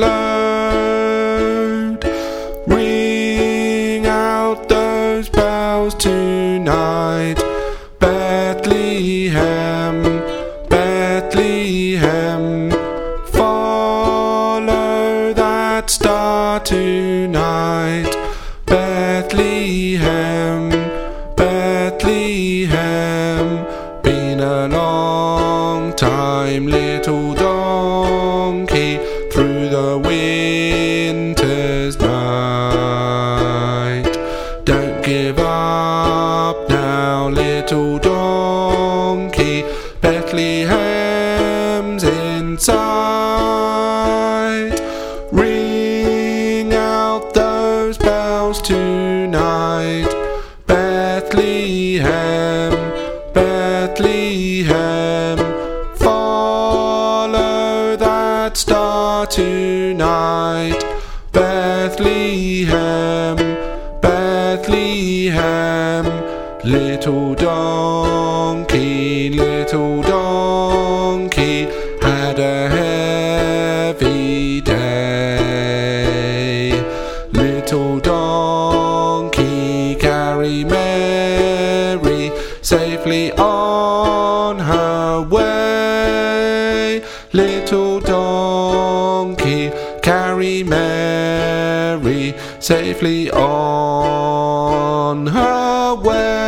load. Ring out those bells tonight. Bethlehem, Bethlehem, follow that star tonight. Bethlehem, Bethlehem, been a long time, little donkey, through the winter's night. Don't give up now, little donkey, Bethlehem's in sight. Ring out those bells tonight. Bethlehem, Bethlehem, follow that star tonight. Bethlehem, Bethlehem, little donkey had a heavy day. Little donkey carry Mary safely on her way. Little donkey carry Mary safely on her way.